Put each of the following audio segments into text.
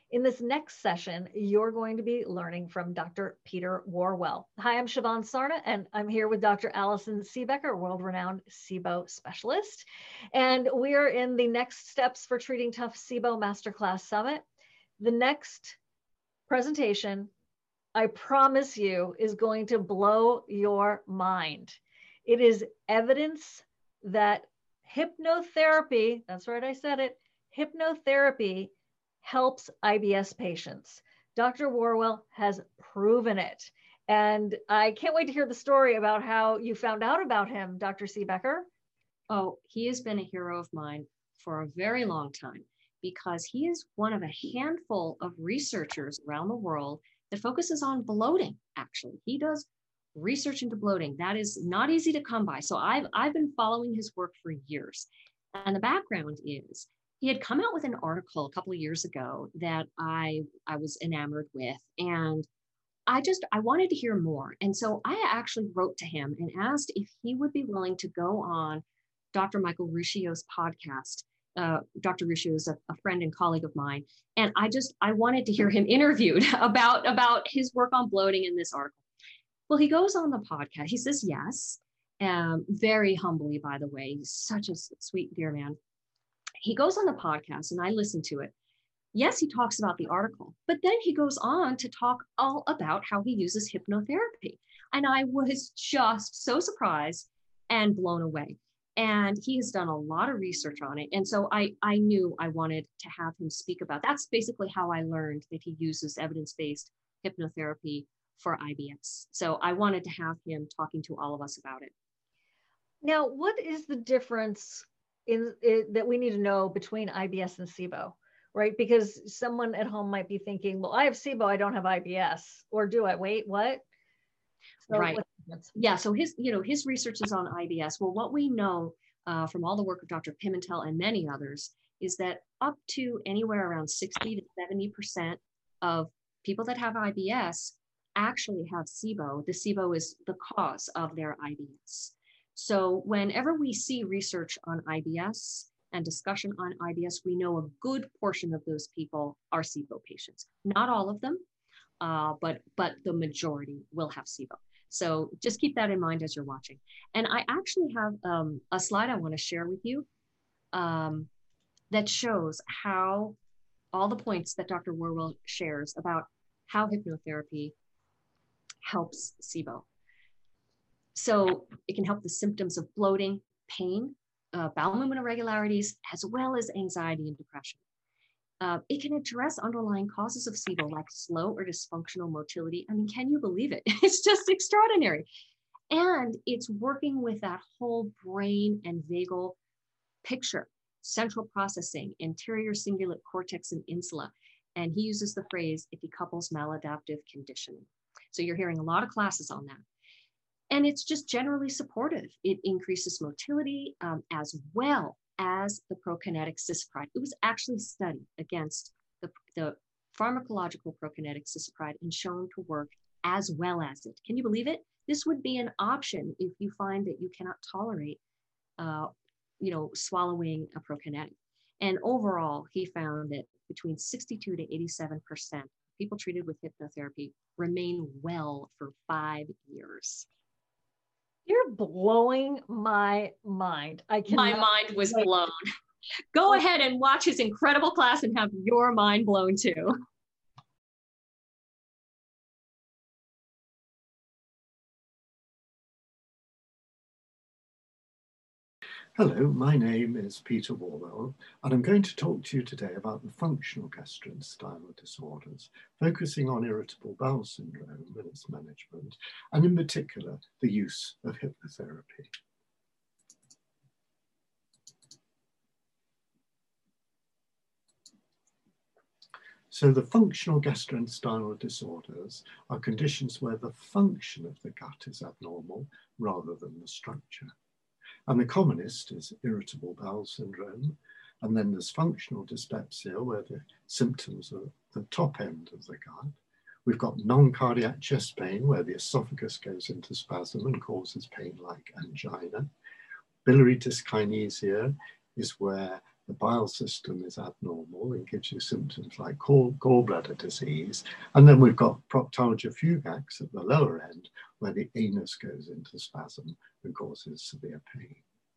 In this next session, you're going to be learning from Dr. Peter Warwell. Hi, I'm Siobhan Sarna, and I'm here with Dr. Allison Siebecker, world-renowned SIBO specialist. And we're in the next steps for treating tough SIBO Masterclass Summit. The next presentation, I promise you, is going to blow your mind. It is evidence that hypnotherapy, that's right, I said it, hypnotherapy helps IBS patients. Dr. Warwell has proven it. And I can't wait to hear the story about how you found out about him, Dr. Siebecker. Oh, he has been a hero of mine for a very long time because he is one of a handful of researchers around the world that focuses on bloating, actually. He does research into bloating. That is not easy to come by. So I've been following his work for years. And the background is he had come out with an article a couple of years ago that I was enamored with. And I wanted to hear more. And so I actually wrote to him and asked if he would be willing to go on Dr. Michael Ruscio's podcast. Dr. Ruscio is a friend and colleague of mine. And I wanted to hear him interviewed about his work on bloating in this article. Well, he goes on the podcast. He says yes, very humbly, by the way. He's such a sweet, dear man. He goes on the podcast and I listen to it. Yes, he talks about the article, but then he goes on to talk all about how he uses hypnotherapy. And I was just so surprised and blown away. And he has done a lot of research on it. And so I knew I wanted to have him speak about. That's basically how I learned that he uses evidence-based hypnotherapy for IBS. So I wanted to have him talking to all of us about it. Now, what is the difference that we need to know between IBS and SIBO, right? Because someone at home might be thinking, well, I have SIBO, I don't have IBS, or do I? Wait, what? So right. Yeah. So his research is on IBS. Well, what we know from all the work of Dr. Pimentel and many others is that up to anywhere around 60 to 70% of people that have IBS actually have SIBO. The SIBO is the cause of their IBS. So whenever we see research on IBS and discussion on IBS, we know a good portion of those people are SIBO patients. Not all of them, but the majority will have SIBO. So just keep that in mind as you're watching. And I actually have a slide I want to share with you that shows how all the points that Dr. Warwell shares about how hypnotherapy helps SIBO. So it can help the symptoms of bloating, pain, bowel movement irregularities, as well as anxiety and depression. It can address underlying causes of SIBO like slow or dysfunctional motility. I mean, can you believe it? It's just extraordinary. And it's working with that whole brain and vagal picture, central processing, anterior cingulate cortex and insula. And he uses the phrase, it decouples maladaptive conditioning. So you're hearing a lot of classes on that. And it's just generally supportive. It increases motility as well as the prokinetic cisapride. It was actually studied against the pharmacological prokinetic cisapride and shown to work as well as it. Can you believe it? This would be an option if you find that you cannot tolerate, swallowing a prokinetic. And overall, he found that between 62 to 87% people treated with hypnotherapy remain well for 5 years. You're blowing my mind. My mind was blown. Go ahead and watch his incredible class and have your mind blown too. Hello, my name is Peter Warwell, and I'm going to talk to you today about the functional gastrointestinal disorders, focusing on irritable bowel syndrome and its management, and in particular, the use of hypnotherapy. So the functional gastrointestinal disorders are conditions where the function of the gut is abnormal rather than the structure. And the commonest is irritable bowel syndrome. And then there's functional dyspepsia, where the symptoms are at the top end of the gut. We've got non-cardiac chest pain, where the esophagus goes into spasm and causes pain like angina. Biliary dyskinesia is where the bile system is abnormal and gives you symptoms like gallbladder disease. And then we've got proctalgia fugax at the lower end, where the anus goes into spasm and causes severe pain.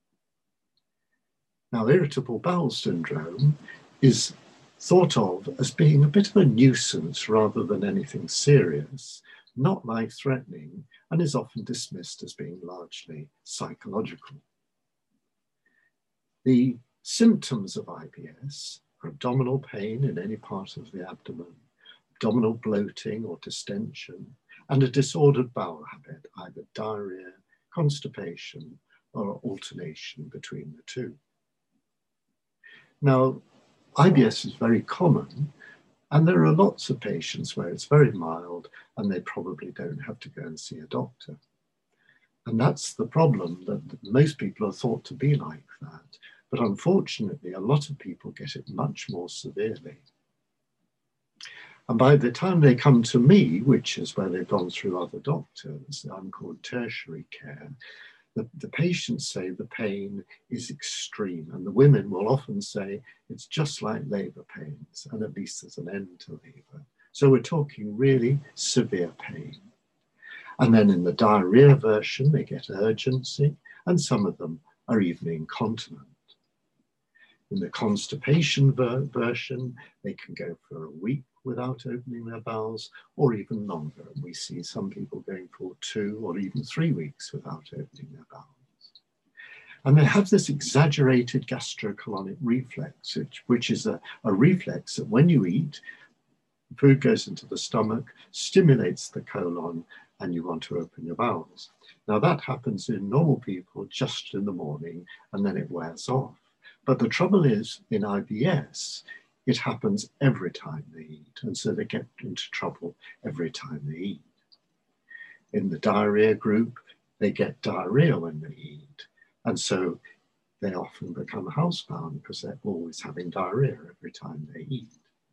Now, irritable bowel syndrome is thought of as being a bit of a nuisance rather than anything serious, not life-threatening, and is often dismissed as being largely psychological. The symptoms of IBS are abdominal pain in any part of the abdomen, abdominal bloating or distension, and a disordered bowel habit, either diarrhea, constipation, or alternation between the two. Now, IBS is very common, and there are lots of patients where it's very mild and they probably don't have to go and see a doctor. And that's the problem, that most people are thought to be like that. But unfortunately, a lot of people get it much more severely. And by the time they come to me, which is where they've gone through other doctors, I'm called tertiary care, the patients say the pain is extreme, and the women will often say it's just like labour pains, and at least there's an end to labour. So we're talking really severe pain. And then in the diarrhea version, they get urgency, and some of them are even incontinent. In the constipation version, they can go for a week without opening their bowels, or even longer. And we see some people going for 2 or even 3 weeks without opening their bowels. And they have this exaggerated gastrocolonic reflex, which is a reflex that when you eat, food goes into the stomach, stimulates the colon, and you want to open your bowels. Now that happens in normal people just in the morning, and then it wears off. But the trouble is, in IBS, it happens every time they eat, and so they get into trouble every time they eat. In the diarrhea group, they get diarrhea when they eat, and so they often become housebound because they're always having diarrhea every time they eat.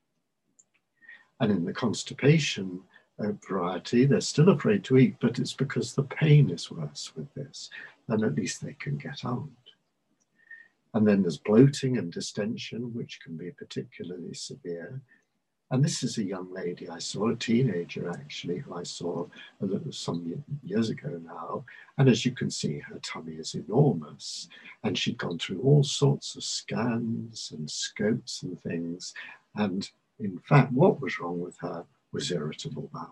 And in the constipation variety, they're still afraid to eat, but it's because the pain is worse with this, and at least they can get out. And then there's bloating and distension, which can be particularly severe. And this is a young lady I saw, a teenager actually, who I saw some years ago now. And as you can see, her tummy is enormous. And she'd gone through all sorts of scans and scopes and things. And in fact, what was wrong with her was irritable bowel.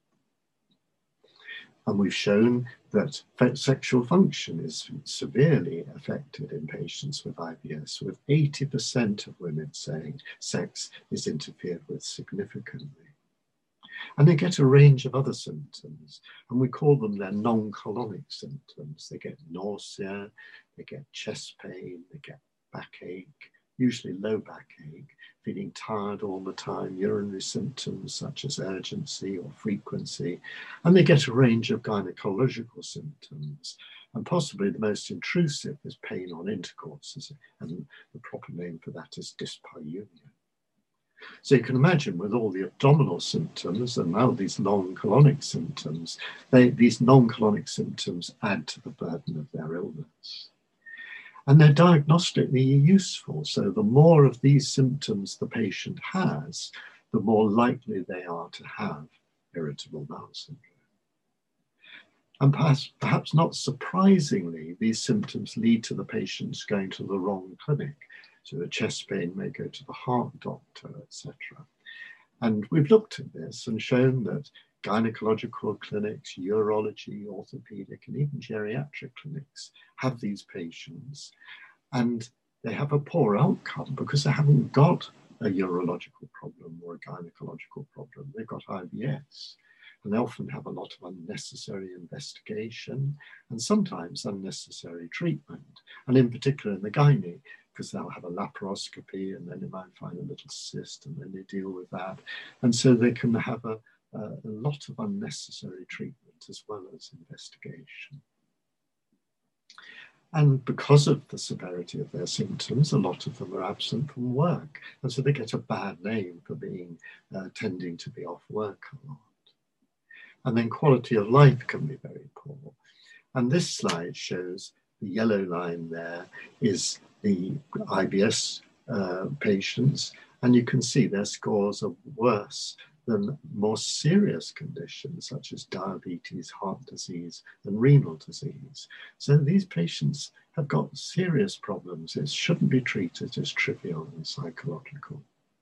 And we've shown that sexual function is severely affected in patients with IBS, with 80% of women saying sex is interfered with significantly. And they get a range of other symptoms, and we call them their non-colonic symptoms. They get nausea, they get chest pain, they get backache, usually low backache, feeling tired all the time, urinary symptoms such as urgency or frequency, and they get a range of gynecological symptoms. And possibly the most intrusive is pain on intercourse, and the proper name for that is dyspareunia. So you can imagine with all the abdominal symptoms and now these non-colonic symptoms, these non-colonic symptoms add to the burden of their illness. And they're diagnostically useful. So the more of these symptoms the patient has, the more likely they are to have irritable bowel syndrome. And perhaps not surprisingly, these symptoms lead to the patients going to the wrong clinic. So the chest pain may go to the heart doctor, etc. And we've looked at this and shown that gynecological clinics, urology, orthopedic, and even geriatric clinics have these patients, and they have a poor outcome because they haven't got a urological problem or a gynecological problem. They've got IBS, and they often have a lot of unnecessary investigation and sometimes unnecessary treatment, and in particular in the gynae, because they'll have a laparoscopy and then they might find a little cyst and then they deal with that. And so they can have a lot of unnecessary treatment as well as investigation. And because of the severity of their symptoms, a lot of them are absent from work. And so they get a bad name for being, tending to be off work a lot. And then quality of life can be very poor. And this slide shows the yellow line there is the IBS patients, and you can see their scores are worse than more serious conditions such as diabetes, heart disease, and renal disease. So these patients have got serious problems. It shouldn't be treated as trivial and psychological.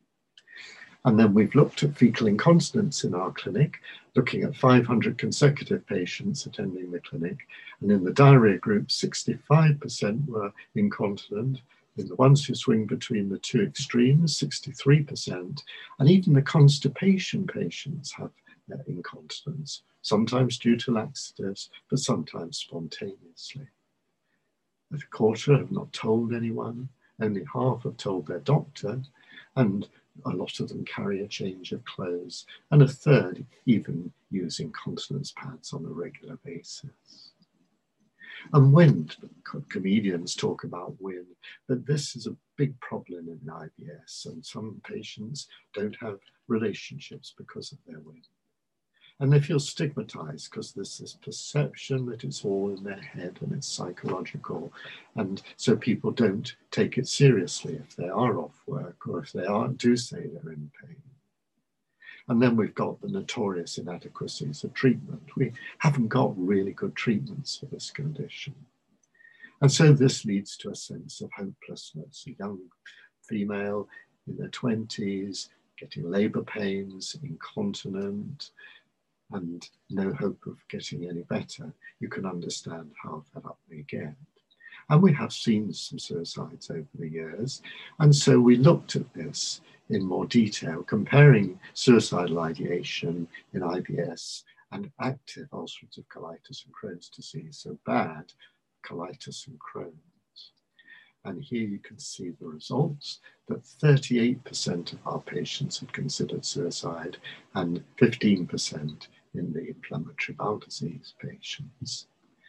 And then we've looked at fecal incontinence in our clinic, looking at 500 consecutive patients attending the clinic. And in the diarrhea group, 65% were incontinent. In the ones who swing between the two extremes, 63%. And even the constipation patients have incontinence, sometimes due to laxatives, but sometimes spontaneously. A quarter have not told anyone, only half have told their doctor, and a lot of them carry a change of clothes, and a third even use incontinence pads on a regular basis. And wind, comedians talk about wind, but this is a big problem in IBS, and some patients don't have relationships because of their wind. And they feel stigmatized because there's this perception that it's all in their head and it's psychological. And so people don't take it seriously if they are off work or if they do say they're in pain. And then we've got the notorious inadequacies of treatment. We haven't got really good treatments for this condition. And so this leads to a sense of hopelessness. A young female in their 20s, getting labor pains, incontinent, and no hope of getting any better. You can understand how fed up they get. And we have seen some suicides over the years. And so we looked at this in more detail, comparing suicidal ideation in IBS and active ulcerative colitis and Crohn's disease, so bad colitis and Crohn's. And here you can see the results, that 38% of our patients had considered suicide and 15% in the inflammatory bowel disease patients.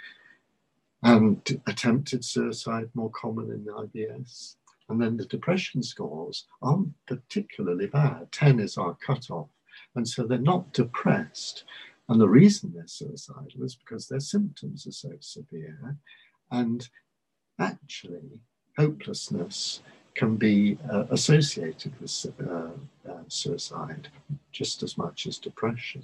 And attempted suicide more common in the IBS. And then the depression scores aren't particularly bad. 10 is our cutoff. And so they're not depressed. And the reason they're suicidal is because their symptoms are so severe. And actually, hopelessness can be associated with suicide just as much as depression.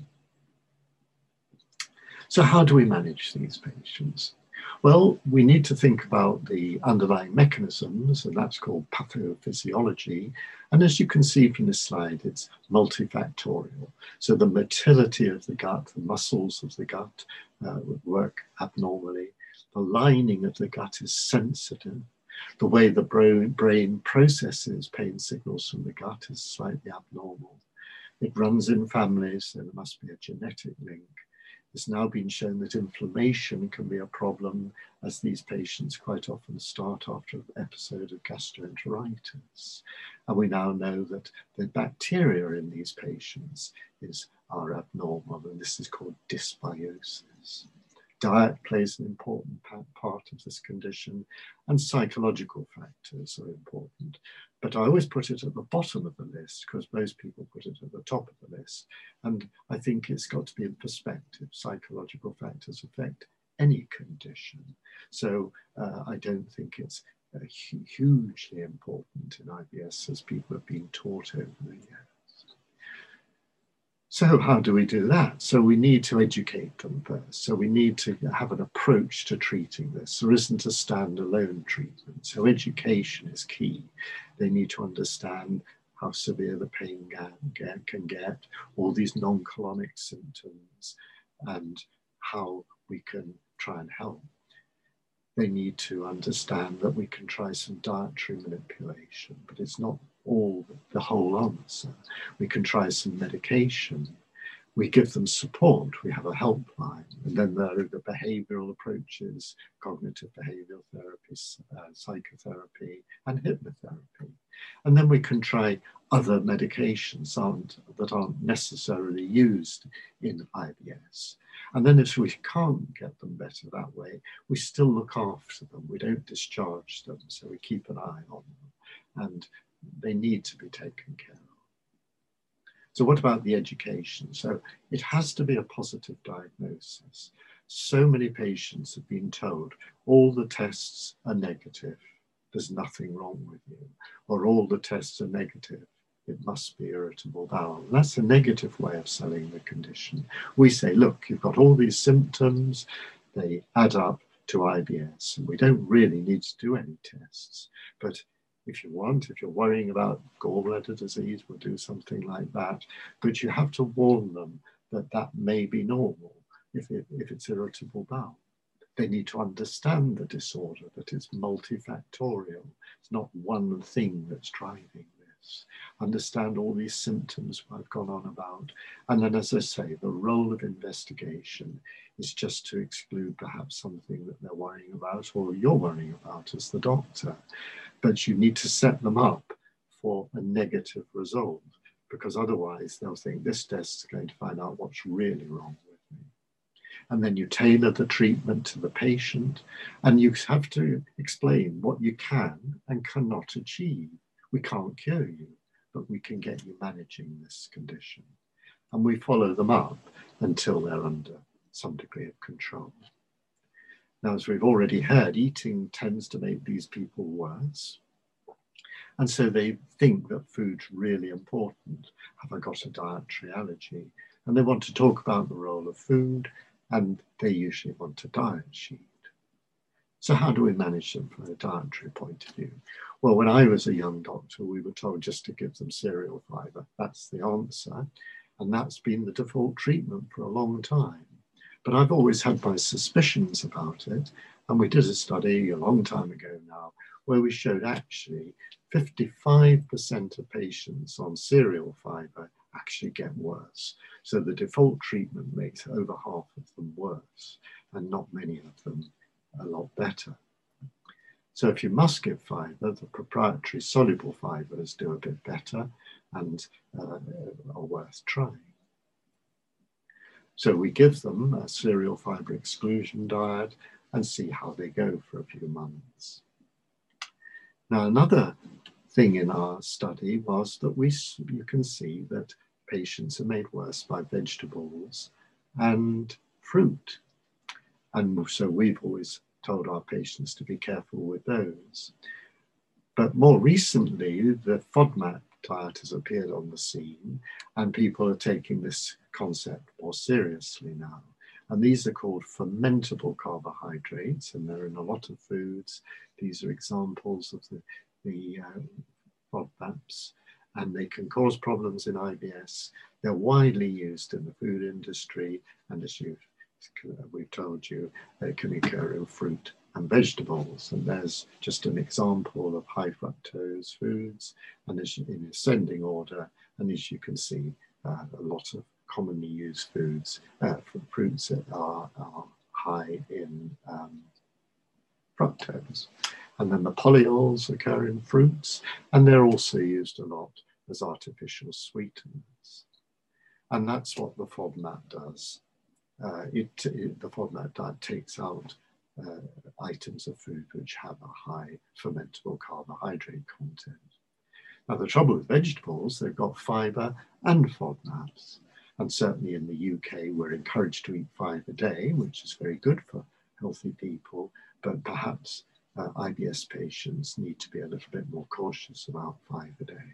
So how do we manage these patients? Well, we need to think about the underlying mechanisms, and that's called pathophysiology. And as you can see from this slide, it's multifactorial. So the motility of the gut, the muscles of the gut work abnormally. The lining of the gut is sensitive. The way the brain processes pain signals from the gut is slightly abnormal. It runs in families, so there must be a genetic link. It's now been shown that inflammation can be a problem, as these patients quite often start after an episode of gastroenteritis. And we now know that the bacteria in these patients are abnormal, and this is called dysbiosis. Diet plays an important part of this condition, and psychological factors are important. But I always put it at the bottom of the list because most people put it at the top of the list. And I think it's got to be in perspective. Psychological factors affect any condition. So I don't think it's hugely important in IBS as people have been taught over the years. So how do we do that? So we need to educate them first. So we need to have an approach to treating this. There isn't a standalone treatment. So education is key. They need to understand how severe the pain can get, all these non-colonic symptoms, and how we can try and help. They need to understand that we can try some dietary manipulation, but it's not all the whole answer. We can try some medication. We give them support. We have a helpline. And then there are the behavioral approaches, cognitive behavioral therapy, psychotherapy, and hypnotherapy. And then we can try other medications that aren't necessarily used in IBS. And then if we can't get them better that way, we still look after them. We don't discharge them, so we keep an eye on them. And they need to be taken care of. So what about the education? So it has to be a positive diagnosis. So many patients have been told all the tests are negative. there's nothing wrong with you, or all the tests are negative, it must be irritable bowel. And that's a negative way of selling the condition. We say, look, you've got all these symptoms, they add up to IBS, and we don't really need to do any tests. But if you want, if you're worrying about gallbladder disease, we'll do something like that. But you have to warn them that that may be normal if it's irritable bowel. They need to understand the disorder, that it's multifactorial. It's not one thing that's driving this. Understand all these symptoms I've gone on about. And then, as I say, the role of investigation is just to exclude perhaps something that they're worrying about or you're worrying about as the doctor. But you need to set them up for a negative result, because otherwise they'll think this test is going to find out what's really wrong with me. And then you tailor the treatment to the patient, and you have to explain what you can and cannot achieve. We can't cure you, but we can get you managing this condition. And we follow them up until they're under some degree of control. Now, as we've already heard, eating tends to make these people worse. And so they think that food's really important. Have I got a dietary allergy? And they want to talk about the role of food, and they usually want a diet sheet. So how do we manage them from a dietary point of view? Well, when I was a young doctor, we were told just to give them cereal fibre. That's the answer. And that's been the default treatment for a long time. But I've always had my suspicions about it. And we did a study a long time ago now, where we showed actually 55% of patients on cereal fibre actually get worse. So the default treatment makes over half of them worse, and not many of them a lot better. So if you must give fibre, the proprietary soluble fibres do a bit better and are worth trying. So we give them a cereal fibre exclusion diet and see how they go for a few months. Now, another thing in our study was that you can see that patients are made worse by vegetables and fruit. And so we've always told our patients to be careful with those. But more recently, the FODMAP diet has appeared on the scene, and people are taking this concept more seriously now. And these are called fermentable carbohydrates, and they're in a lot of foods. These are examples of the FODMAPs, and they can cause problems in IBS. They're widely used in the food industry, and as we've told you, they can occur in fruit and vegetables. And there's just an example of high fructose foods, and in ascending order. And as you can see, a lot of commonly used foods, fruits that are high in fructose. And then the polyols occur in fruits, and they're also used a lot as artificial sweeteners. And that's what the FODMAP does. The FODMAP diet takes out items of food which have a high fermentable carbohydrate content. Now, the trouble with vegetables, they've got fibre and FODMAPs. And certainly in the UK, we're encouraged to eat 5 a day, which is very good for healthy people, but perhaps IBS patients need to be a little bit more cautious about 5 a day.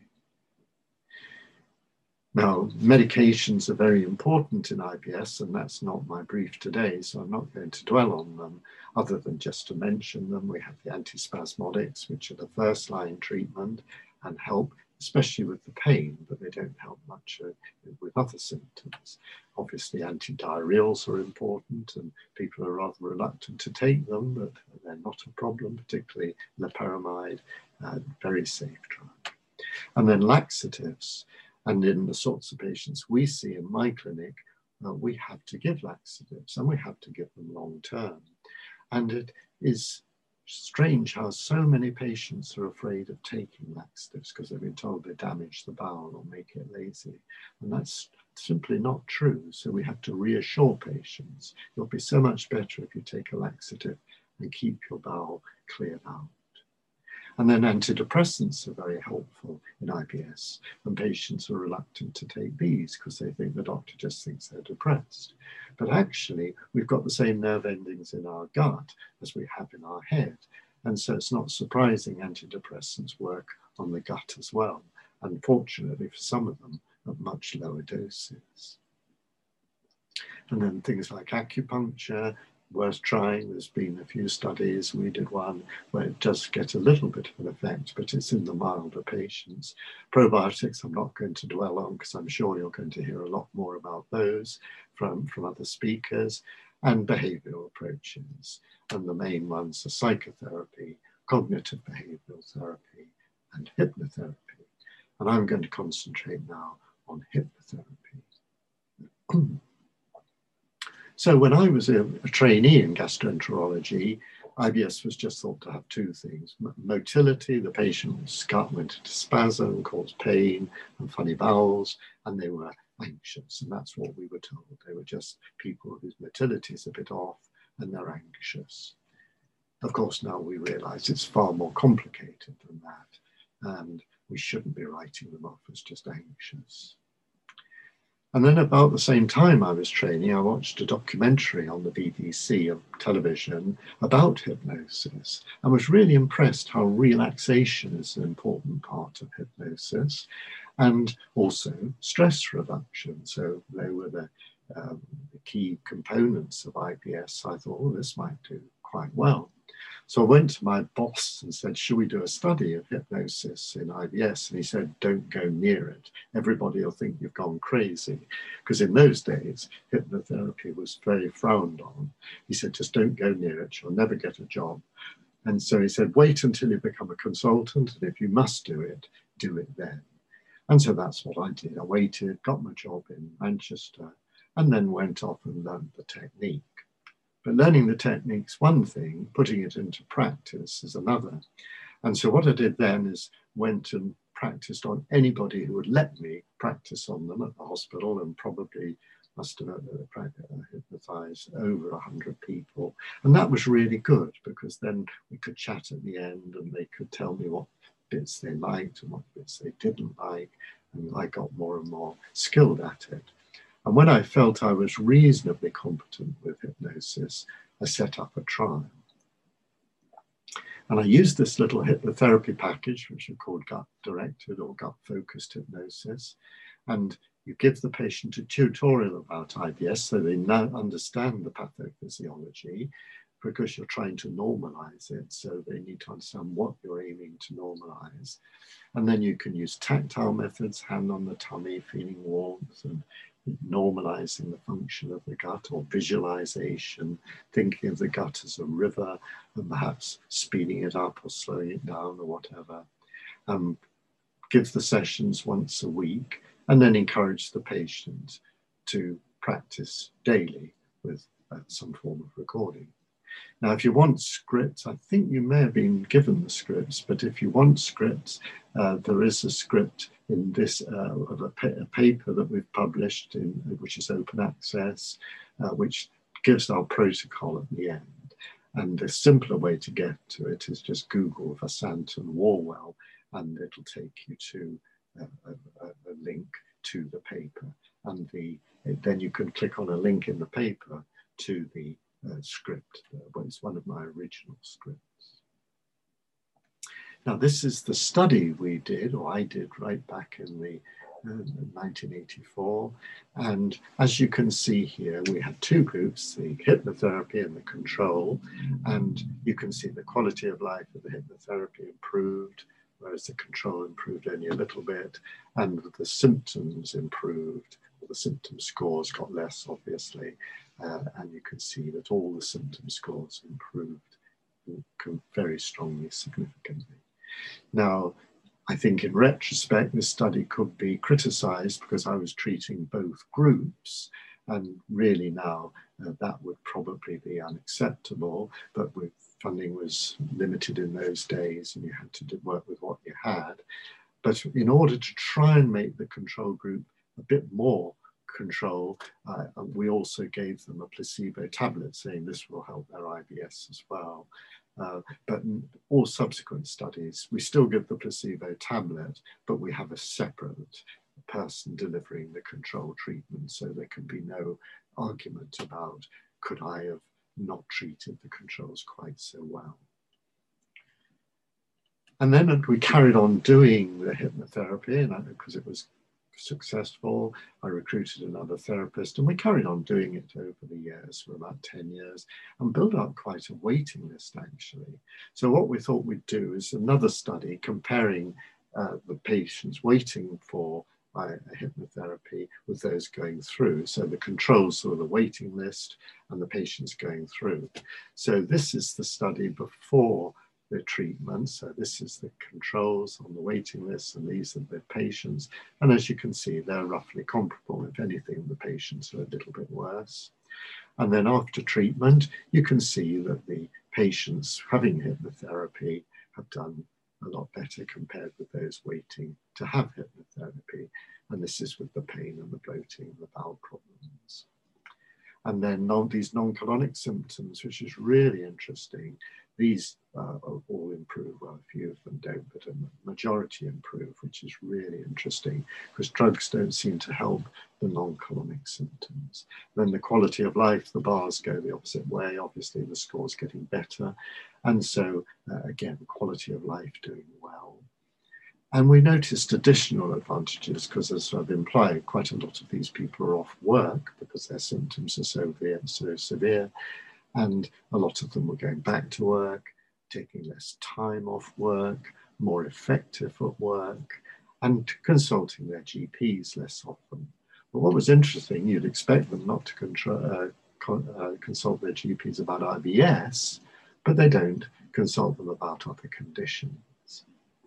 Now, medications are very important in IBS, and that's not my brief today, so I'm not going to dwell on them, other than just to mention them. We have the antispasmodics, which are the first-line treatment and help, especially with the pain, but they don't help much with other symptoms. Obviously, antidiarrheals are important, and people are rather reluctant to take them, but they're not a problem, particularly loperamide, very safe drug. And then laxatives. And in the sorts of patients we see in my clinic, we have to give laxatives, and we have to give them long term. And it is strange how so many patients are afraid of taking laxatives because they've been told they damage the bowel or make it lazy. And that's simply not true. So we have to reassure patients, you'll be so much better if you take a laxative and keep your bowel cleared out. And then antidepressants are very helpful in IBS, and patients are reluctant to take these because they think the doctor just thinks they're depressed. But actually, we've got the same nerve endings in our gut as we have in our head. And so it's not surprising antidepressants work on the gut as well. Unfortunately, for some of them, at much lower doses. And then things like acupuncture, worth trying. There's been a few studies. We did one where it does get a little bit of an effect, but it's in the milder patients. Probiotics, I'm not going to dwell on because I'm sure you're going to hear a lot more about those from other speakers, and behavioral approaches. And the main ones are psychotherapy, cognitive behavioral therapy, and hypnotherapy. And I'm going to concentrate now on hypnotherapy. So when I was a trainee in gastroenterology, IBS was just thought to have two things: motility, the patient's gut went into spasm, caused pain and funny bowels, and they were anxious. And that's what we were told. They were just people whose motility is a bit off and they're anxious. Of course, now we realize it's far more complicated than that, and we shouldn't be writing them off as just anxious. And then about the same time I was training, I watched a documentary on the BBC of television about hypnosis and was really impressed how relaxation is an important part of hypnosis, and also stress reduction. So they were the key components of IBS. I thought, oh, this might do quite well. So I went to my boss and said, should we do a study of hypnosis in IBS? And he said, don't go near it. Everybody will think you've gone crazy. Because in those days, hypnotherapy was very frowned on. He said, just don't go near it. You'll never get a job. And so he said, wait until you become a consultant. And if you must do it then. And so that's what I did. I waited, got my job in Manchester, and then went off and learned the technique. But learning the technique's one thing, putting it into practice is another. And so what I did then is went and practiced on anybody who would let me practice on them at the hospital, and probably must have hypnotized over 100 people. And that was really good, because then we could chat at the end and they could tell me what bits they liked and what bits they didn't like. And I got more and more skilled at it. And when I felt I was reasonably competent with hypnosis, I set up a trial. And I used this little hypnotherapy package, which are called gut-directed or gut-focused hypnosis. And you give the patient a tutorial about IBS so they now understand the pathophysiology, because you're trying to normalize it. So they need to understand what you're aiming to normalize. And then you can use tactile methods, hand on the tummy, feeling warmth, and normalizing the function of the gut, or visualization, thinking of the gut as a river and perhaps speeding it up or slowing it down or whatever. Give the sessions once a week, and then encourage the patient to practice daily with some form of recording. Now, if you want scripts, I think you may have been given the scripts, but if you want scripts, there is a script in this of a paper that we've published, which is open access, which gives our protocol at the end. And the simpler way to get to it is just Google Vasanth and Warwell, and it'll take you to a link to the paper. And then you can click on a link in the paper to the script. Well, it's one of my original scripts. Now, this is the study we did, or I did, right back in the 1984. And as you can see here, we had two groups, the hypnotherapy and the control. And you can see the quality of life of the hypnotherapy improved, whereas the control improved only a little bit, and the symptoms improved. The symptom scores got less, obviously, and you can see that all the symptom scores improved very strongly, significantly. Now, I think in retrospect, this study could be criticized because I was treating both groups, and really now that would probably be unacceptable, but funding was limited in those days and you had to work with what you had. But in order to try and make the control group a bit more control, we also gave them a placebo tablet, saying this will help their IBS as well. But in all subsequent studies, we still give the placebo tablet, but we have a separate person delivering the control treatment, so there can be no argument about, could I have not treated the controls quite so well? And then we carried on doing the hypnotherapy, and because it was successful, I recruited another therapist, and we carried on doing it over the years for about 10 years and built up quite a waiting list, actually. So what we thought we'd do is another study comparing the patients waiting for hypnotherapy with those going through. So the controls were the waiting list and the patients going through. So this is the study before the treatment. So this is the controls on the waiting list, and these are the patients. And as you can see, they're roughly comparable. If anything, the patients are a little bit worse. And then after treatment, you can see that the patients having hypnotherapy have done a lot better compared with those waiting to have hypnotherapy. And this is with the pain and the bloating and the bowel problems. And then these non-colonic symptoms, which is really interesting. These all improve. Well, a few of them don't, but a majority improve, which is really interesting because drugs don't seem to help the non-colonic symptoms. Then the quality of life, the bars go the opposite way. Obviously, the score's getting better. And so, again, quality of life doing well. And we noticed additional advantages because, as I've implied, quite a lot of these people are off work because their symptoms are so severe. And a lot of them were going back to work, taking less time off work, more effective at work, and consulting their GPs less often. But what was interesting, you'd expect them not to consult their GPs about IBS, but they don't consult them about other conditions.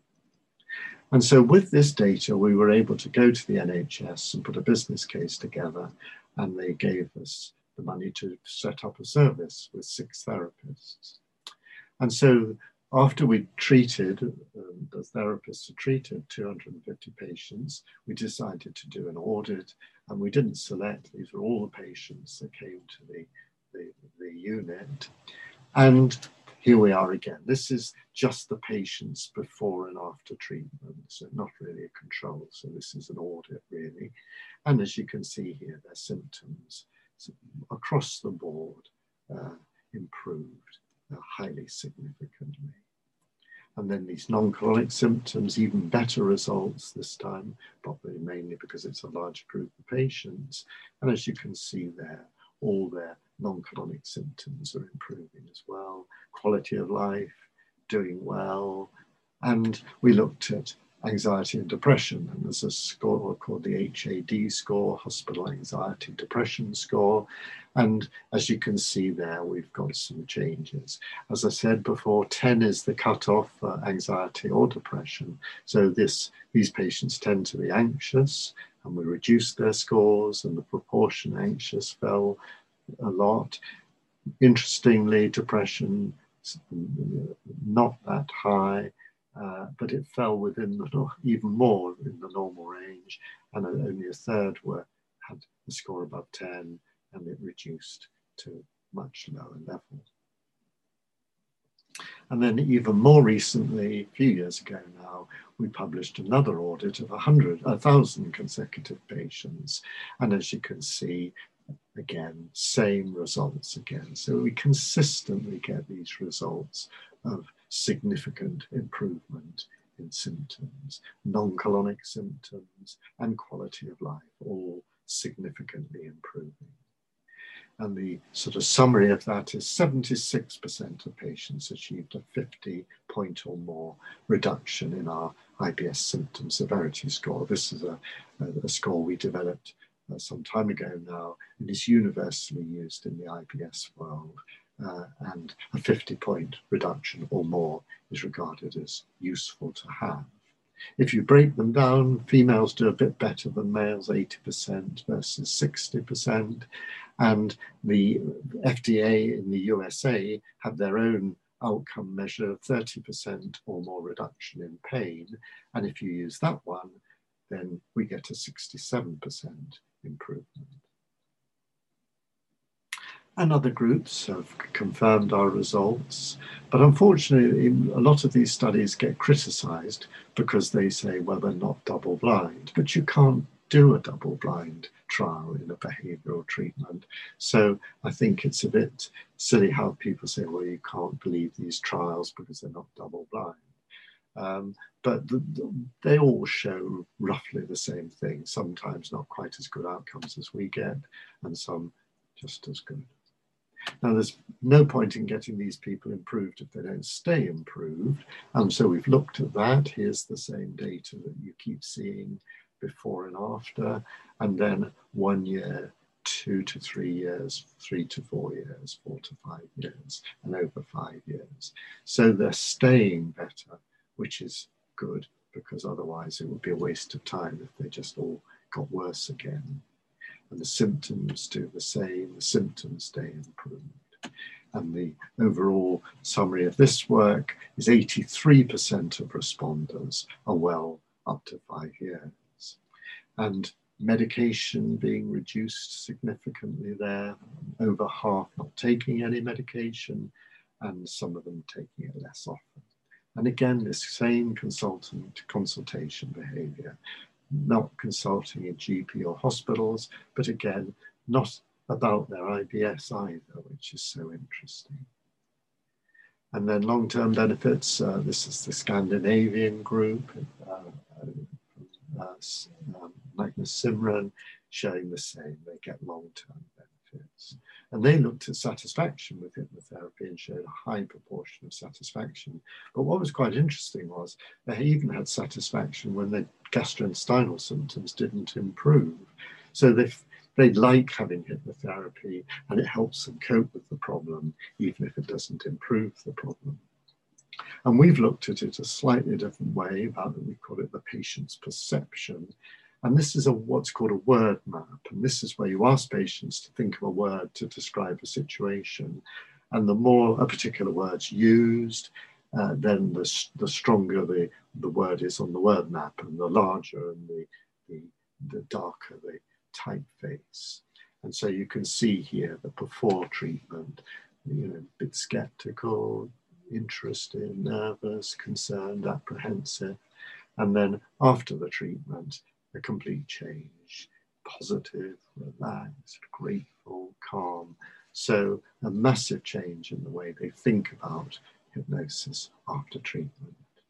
And so with this data, we were able to go to the NHS and put a business case together, and they gave us the money to set up a service with 6 therapists. And so after we treated, the therapists had treated 250 patients, we decided to do an audit, and we didn't select, these were all the patients that came to the unit. And here we are again. This is just the patients before and after treatment, so not really a control. So this is an audit really. And as you can see here, their symptoms across the board improved highly significantly. And then these non-colonic symptoms, even better results this time, probably mainly because it's a large group of patients. And as you can see there, all their non-colonic symptoms are improving as well. Quality of life, doing well. And we looked at anxiety and depression, and there's a score called the HAD score, Hospital Anxiety Depression Score. And as you can see there, we've got some changes. As I said before, 10 is the cutoff for anxiety or depression. So these patients tend to be anxious, and we reduced their scores, and the proportion anxious fell a lot. Interestingly, depression, not that high. But it fell within even more in the normal range, and only a third had a score above 10, and it reduced to much lower level. And then even more recently, a few years ago now, we published another audit of 1,000 consecutive patients, and as you can see, again, same results again. So we consistently get these results of significant improvement in symptoms, non-colonic symptoms, and quality of life, all significantly improving. And the sort of summary of that is 76% of patients achieved a 50-point or more reduction in our IBS symptom severity score. This is a score we developed some time ago now, and is universally used in the IBS world. And a 50-point reduction or more is regarded as useful to have. If you break them down, females do a bit better than males, 80% versus 60%. And the FDA in the USA have their own outcome measure of 30% or more reduction in pain. And if you use that one, then we get a 67% improvement. And other groups have confirmed our results. But unfortunately, a lot of these studies get criticized because they say, well, they're not double blind. But you can't do a double blind trial in a behavioral treatment. So I think it's a bit silly how people say, well, you can't believe these trials because they're not double blind. But they all show roughly the same thing, sometimes not quite as good outcomes as we get, and some just as good. Now, there's no point in getting these people improved if they don't stay improved. And so we've looked at that. Here's the same data that you keep seeing before and after, and then 1 year, 2 to 3 years, 3 to 4 years, 4 to 5 years, and over 5 years. So they're staying better, which is good, because otherwise it would be a waste of time if they just all got worse again. And the symptoms do the same, the symptoms stay improved. And the overall summary of this work is 83% of responders are well up to 5 years. And medication being reduced significantly there, over half not taking any medication, and some of them taking it less often. And again, this same consultation behavior, not consulting a GP or hospitals, but again, not about their IBS either, which is so interesting. And then long-term benefits, this is the Scandinavian group, Magnus Simran, showing the same, they get long-term benefits. And they looked at satisfaction with hypnotherapy and showed a high proportion of satisfaction. But what was quite interesting was they even had satisfaction when the gastrointestinal symptoms didn't improve. So they like having hypnotherapy, and it helps them cope with the problem, even if it doesn't improve the problem. And we've looked at it a slightly different way, we call it the patient's perception. And this is what's called a word map. And this is where you ask patients to think of a word to describe a situation. And the more a particular word's used, then the stronger the word is on the word map, and the larger and the darker the typeface. And so you can see here that before treatment, a bit skeptical, interested, nervous, concerned, apprehensive. And then after the treatment, a complete change, positive, relaxed, grateful, calm. So a massive change in the way they think about hypnosis after treatment.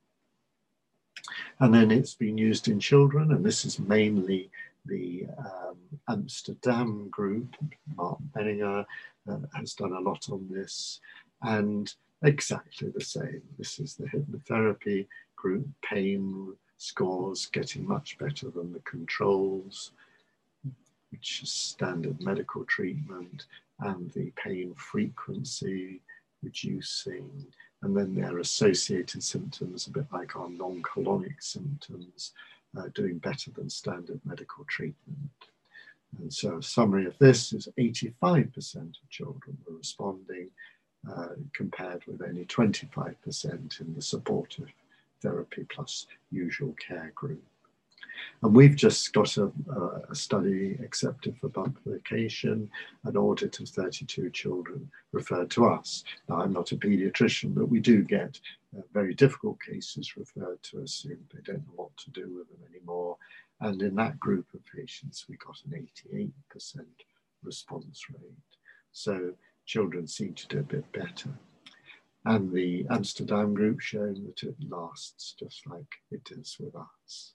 And then it's been used in children, and this is mainly the Amsterdam group. Mark Benninger has done a lot on this, and exactly the same. This is the hypnotherapy group, pain scores getting much better than the controls, which is standard medical treatment, and the pain frequency reducing, and then their associated symptoms, a bit like our non-colonic symptoms, doing better than standard medical treatment. And so a summary of this is 85% of children were responding, compared with only 25% in the supportive therapy plus usual care group. And we've just got a study accepted for publication, an audit of 32 children referred to us. Now, I'm not a pediatrician, but we do get very difficult cases referred to us who they don't know what to do with them anymore. And in that group of patients, we got an 88% response rate. So children seem to do a bit better. And the Amsterdam group showing that it lasts just like it is with us.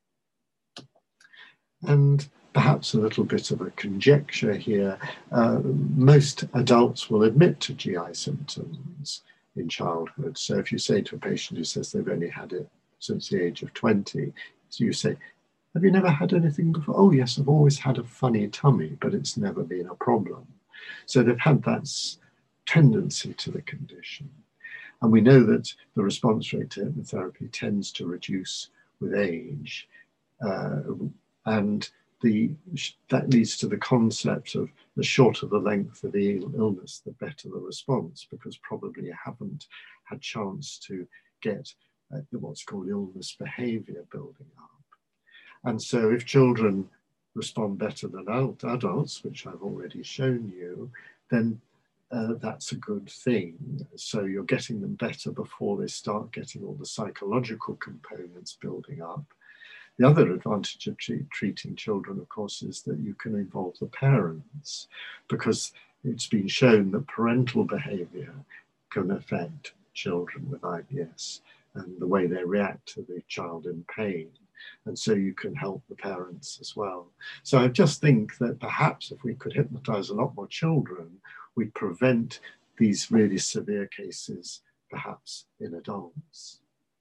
And perhaps a little bit of a conjecture here. Most adults will admit to GI symptoms in childhood. So if you say to a patient who says they've only had it since the age of 20, so you say, have you never had anything before? Oh yes, I've always had a funny tummy, but it's never been a problem. So they've had that tendency to the condition. And we know that the response rate to hypnotherapy tends to reduce with age. And that leads to the concept of the shorter the length of the illness, the better the response, because probably you haven't had chance to get what's called illness behavior building up. And so if children respond better than adults, which I've already shown you, then that's a good thing. So you're getting them better before they start getting all the psychological components building up. The other advantage of treating children, of course, is that you can involve the parents, because it's been shown that parental behavior can affect children with IBS and the way they react to the child in pain. And so you can help the parents as well. So I just think that perhaps if we could hypnotize a lot more children, we'd prevent these really severe cases, perhaps in adults.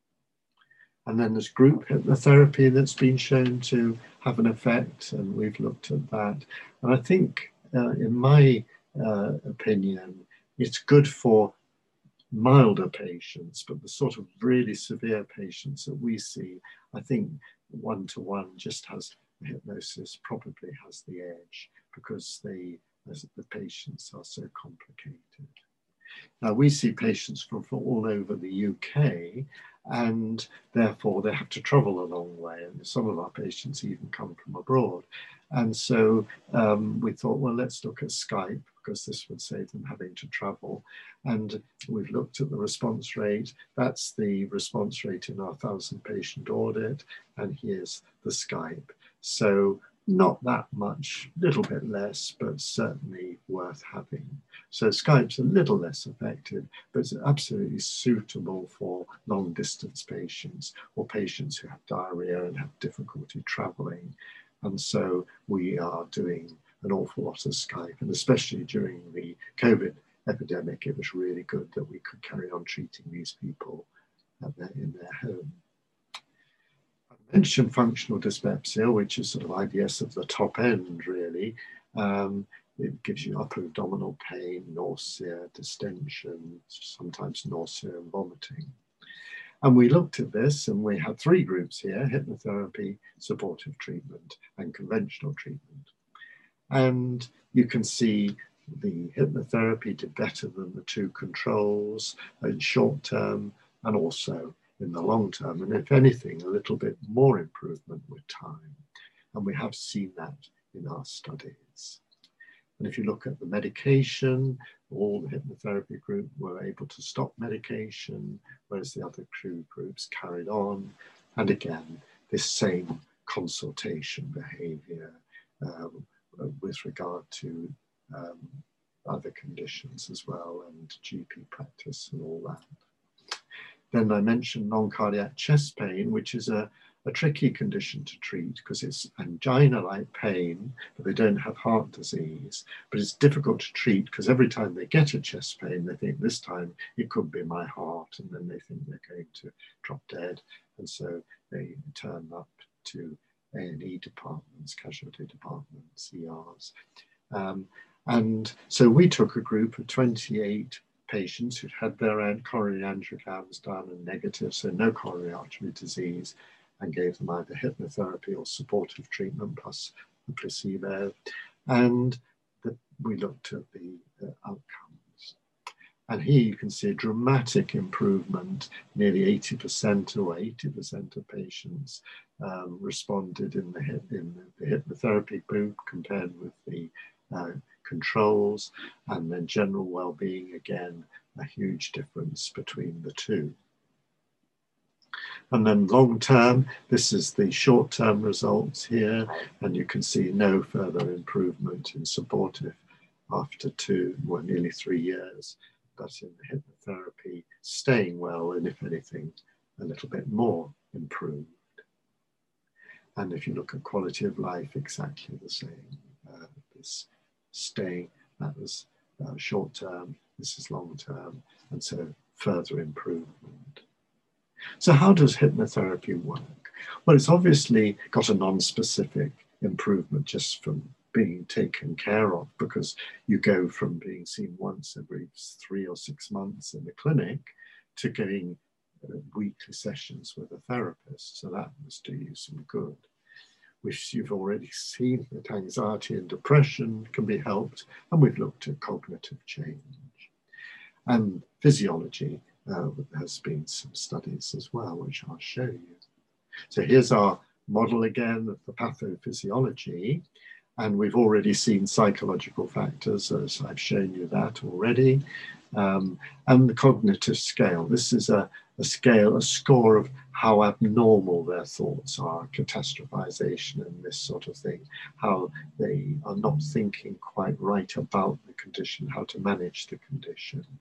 And then there's group hypnotherapy that's been shown to have an effect, and we've looked at that. And I think, in my opinion, it's good for milder patients, but the sort of really severe patients that we see, I think one-to-one just has, hypnosis probably has the edge, because the patients are so complicated. Now, we see patients from all over the UK, and therefore they have to travel a long way, and some of our patients even come from abroad. And so we thought, well, let's look at Skype, because this would save them having to travel. And we've looked at the response rate. That's the response rate in our 1,000 patient audit, and here's the Skype. So not that much, a little bit less, but certainly worth having. So Skype's a little less effective, but it's absolutely suitable for long distance patients, or patients who have diarrhea and have difficulty traveling. And so we are doing an awful lot of Skype, and especially during the COVID epidemic, it was really good that we could carry on treating these people in their home. I mentioned functional dyspepsia, which is sort of IBS of the top end, really. It gives you upper abdominal pain, nausea, distension, sometimes nausea and vomiting. And we looked at this, and we had 3 groups here: hypnotherapy, supportive treatment, and conventional treatment. And you can see the hypnotherapy did better than the 2 controls in short term and also in the long term. And if anything, a little bit more improvement with time. And we have seen that in our studies. And if you look at the medication, all the hypnotherapy group were able to stop medication, whereas the other 2 groups carried on. And again, this same consultation behavior with regard to other conditions as well, and GP practice and all that. Then I mentioned non-cardiac chest pain, which is a tricky condition to treat because it's angina-like pain, but they don't have heart disease. But it's difficult to treat because every time they get a chest pain, they think this time it could be my heart, and then they think they're going to drop dead. And so they turn up to A&E departments, casualty departments, ERs. And so we took a group of 28 patients who'd had their coronary angiograms done and negative, so no coronary artery disease, and gave them either hypnotherapy or supportive treatment plus the placebo. And we looked at the outcomes. And here you can see a dramatic improvement. Nearly 80% or 80% of patients responded in the hypnotherapy group compared with the controls, and then general well-being, again, a huge difference between the 2. And then long-term, this is the short-term results here, and you can see no further improvement in supportive after nearly 3 years, but in the hypnotherapy, staying well, and if anything, a little bit more improved. And if you look at quality of life, exactly the same. This staying, that was short-term, this is long-term, and so further improvement. So how does hypnotherapy work? Well, it's obviously got a non-specific improvement just from being taken care of, because you go from being seen once every 3 or 6 months in the clinic to getting weekly sessions with a therapist. So that must do you some good. Which you've already seen that anxiety and depression can be helped, and we've looked at cognitive change. And physiology, has been some studies as well, which I'll show you. So here's our model again of the pathophysiology, and we've already seen psychological factors, as I've shown you that already. And the cognitive scale, this is a scale, a score of how abnormal their thoughts are, catastrophization and this sort of thing, how they are not thinking quite right about the condition, how to manage the condition.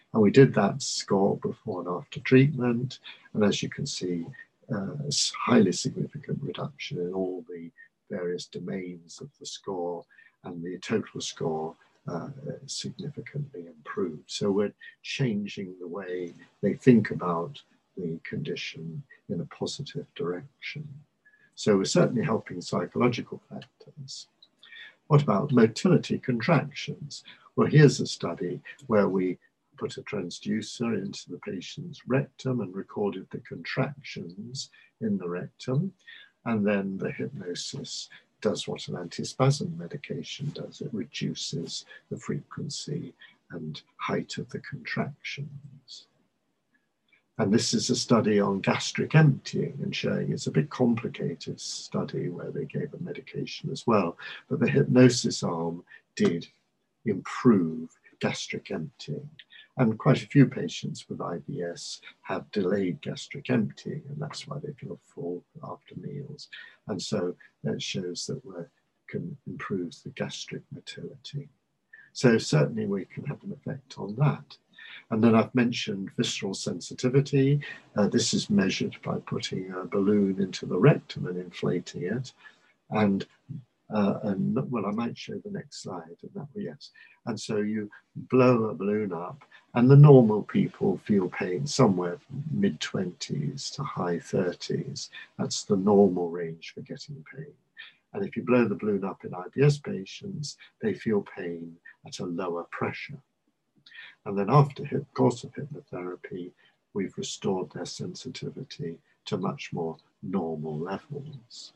And we did that score before and after treatment. And as you can see, it's highly significant reduction in all the various domains of the score, and the total score significantly improved. So we're changing the way they think about the condition in a positive direction. So we're certainly helping psychological factors. What about motility contractions? Well, here's a study where we put a transducer into the patient's rectum and recorded the contractions in the rectum. And then the hypnosis does what an antispasm medication does. It reduces the frequency and height of the contractions. And this is a study on gastric emptying and showing it's a bit complicated study where they gave a medication as well, but the hypnosis arm did improve gastric emptying. And quite a few patients with IBS have delayed gastric emptying, and that's why they feel full after meals. And so that shows that we can improve the gastric motility. So certainly we can have an effect on that. And then I've mentioned visceral sensitivity. This is measured by putting a balloon into the rectum and inflating it. And well, I might show the next slide. And that, yes. And so you blow a balloon up, and the normal people feel pain somewhere from mid-20s to high 30s. That's the normal range for getting pain. And if you blow the balloon up in IBS patients, they feel pain at a lower pressure. And then after course of hypnotherapy, we've restored their sensitivity to much more normal levels.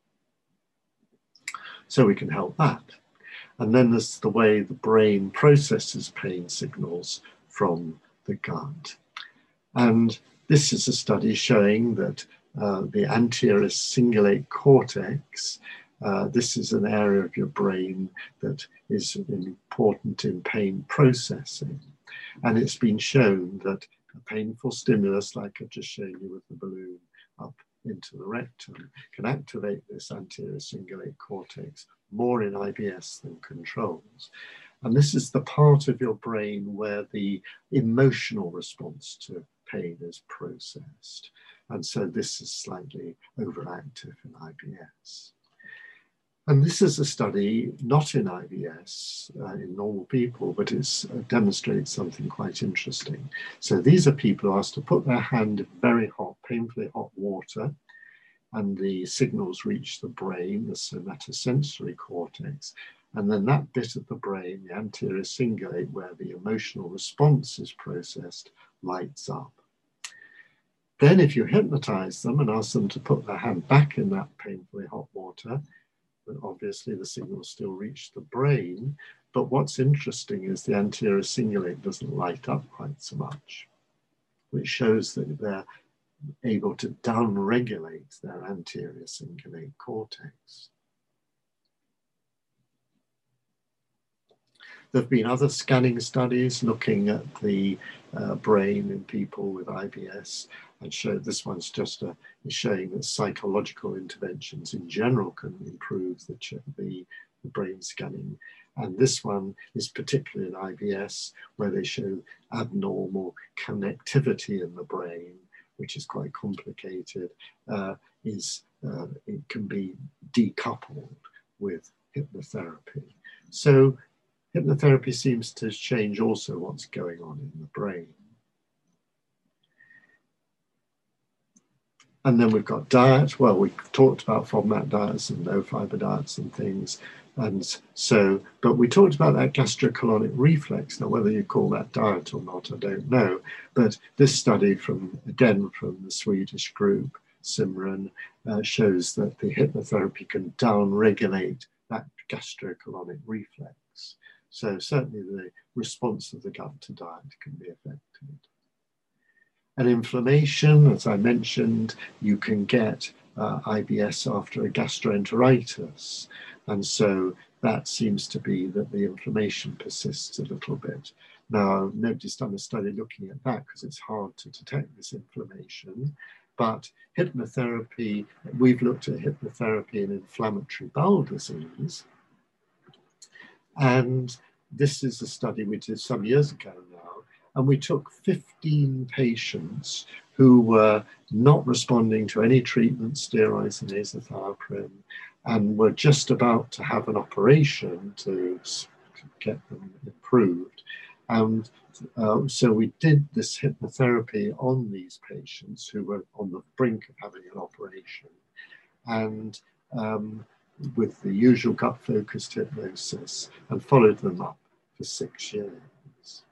So we can help that. And then there's the way the brain processes pain signals from the gut. And this is a study showing that the anterior cingulate cortex, this is an area of your brain that is important in pain processing. And it's been shown that a painful stimulus, like I've just shown you with the balloon up into the rectum, can activate this anterior cingulate cortex more in IBS than controls. And this is the part of your brain where the emotional response to pain is processed. And so this is slightly overactive in IBS. And this is a study not in IBS, in normal people, but it demonstrates something quite interesting. So these are people who are asked to put their hand in very hot, painfully hot water, and the signals reach the brain, the somatosensory cortex, and then that bit of the brain, the anterior cingulate, where the emotional response is processed, lights up. Then if you hypnotize them and ask them to put their hand back in that painfully hot water, then obviously the signals still reach the brain, but what's interesting is the anterior cingulate doesn't light up quite so much, which shows that they're able to downregulate their anterior cingulate cortex. There have been other scanning studies looking at the brain in people with IBS, and this one's just showing that psychological interventions in general can improve the brain scanning. And this one is particularly in IBS, where they show abnormal connectivity in the brain, which is quite complicated, it can be decoupled with hypnotherapy. So hypnotherapy seems to change also what's going on in the brain. And then we've got diet. Well, we talked about FODMAP diets and low fiber diets and things. And so, but we talked about that gastrocolic reflex. Now, whether you call that diet or not, I don't know. But this study again from the Swedish group, Simran, shows that the hypnotherapy can downregulate that gastrocolic reflex. So certainly the response of the gut to diet can be affected. And inflammation, as I mentioned, you can get IBS after a gastroenteritis. And so that seems to be that the inflammation persists a little bit. Now, nobody's done a study looking at that because it's hard to detect this inflammation. But hypnotherapy, we've looked at hypnotherapy in inflammatory bowel disease. And this is a study we did some years ago now. And we took 15 patients who were not responding to any treatment, steroids and azathioprine, and were just about to have an operation to get them improved. And so we did this hypnotherapy on these patients who were on the brink of having an operation, and with the usual gut-focused hypnosis, and followed them up for 6 years.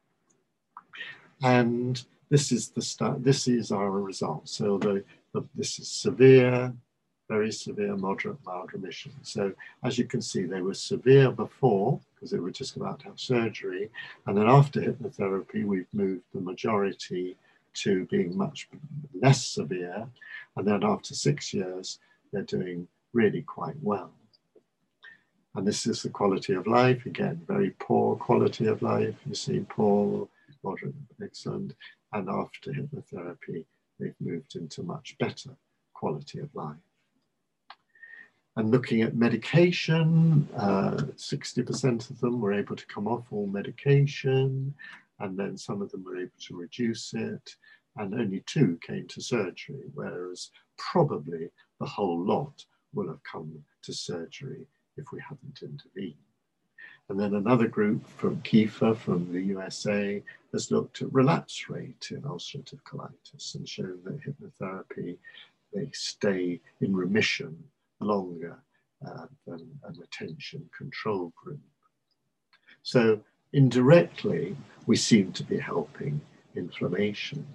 And this is the start. This is our result. So this is severe, very severe, moderate, mild remission. So as you can see, they were severe before because they were just about to have surgery. And then after hypnotherapy, we've moved the majority to being much less severe. And then after 6 years, they're doing really quite well. And this is the quality of life. Again, very poor quality of life. You see poor, moderate, excellent. And after hypnotherapy, they've moved into much better quality of life. And looking at medication, 60% of them were able to come off all medication, and then some of them were able to reduce it, and only 2 came to surgery, whereas probably the whole lot will have come to surgery if we hadn't intervened. And then another group from Kiefer from the USA has looked at relapse rate in ulcerative colitis and shown that hypnotherapy, they stay in remission longer than an attention control group. So indirectly, we seem to be helping inflammation.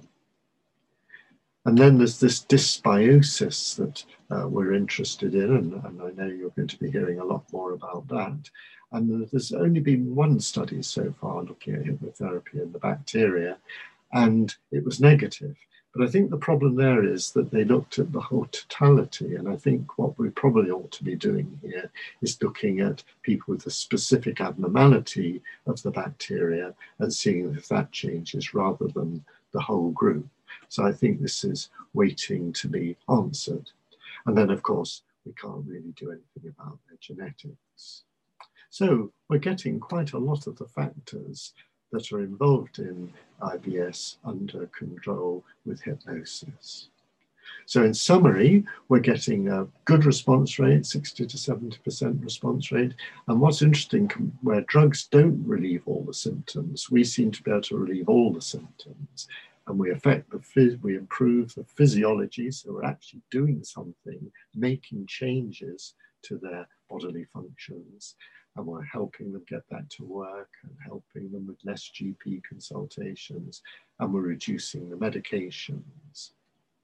And then there's this dysbiosis that we're interested in, and I know you're going to be hearing a lot more about that. And there's only been 1 study so far looking at hypnotherapy in the bacteria, and it was negative. But I think the problem there is that they looked at the whole totality, and I think what we probably ought to be doing here is looking at people with a specific abnormality of the bacteria and seeing if that changes rather than the whole group. So I think this is waiting to be answered. And then, of course, we can't really do anything about their genetics. So we're getting quite a lot of the factors that are involved in IBS under control with hypnosis. So in summary, we're getting a good response rate, 60 to 70% response rate. And what's interesting, where drugs don't relieve all the symptoms, we seem to be able to relieve all the symptoms. And we we improve the physiology, so we're actually doing something, making changes to their bodily functions. And we're helping them get back to work and helping them with less GP consultations, and we're reducing the medications.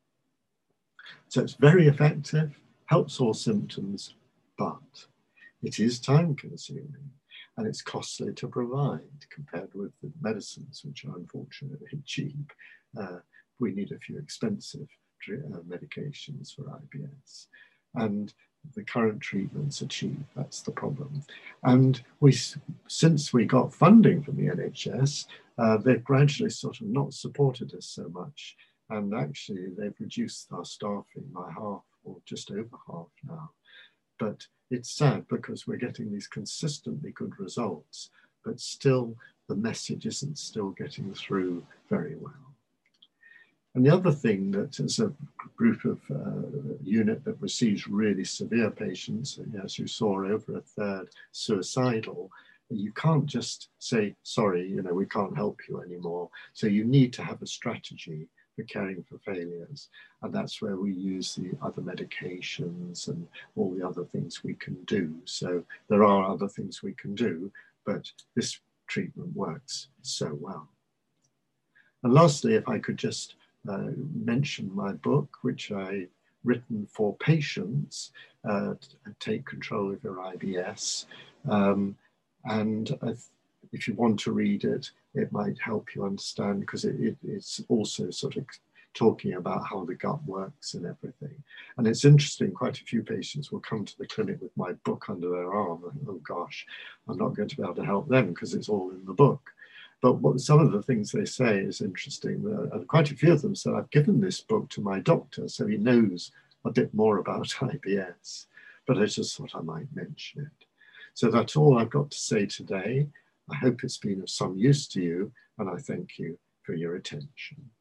So it's very effective, helps all symptoms, but it is time consuming and it's costly to provide compared with the medicines, which are unfortunately cheap. We need a few expensive medications for IBS. And the current treatments are cheap, that's the problem. And since we got funding from the NHS, they've gradually sort of not supported us so much. And actually they've reduced our staffing by half or just over half now. But it's sad because we're getting these consistently good results, but still the message isn't still getting through very well. And the other thing that as a group of unit that receives really severe patients, as you saw, over a third suicidal, you can't just say, sorry, we can't help you anymore. So you need to have a strategy for caring for failures. And that's where we use the other medications and all the other things we can do. So there are other things we can do, but this treatment works so well. And lastly, if I could just mention my book, which I've written for patients, Take Control of Your IBS. If you want to read it, it might help you understand, because it's also sort of talking about how the gut works and everything. And it's interesting, quite a few patients will come to the clinic with my book under their arm and, oh gosh, I'm not going to be able to help them because it's all in the book. But some of the things they say is interesting. And quite a few of them said, I've given this book to my doctor, so he knows a bit more about IBS. But I just thought I might mention it. So that's all I've got to say today. I hope it's been of some use to you, and I thank you for your attention.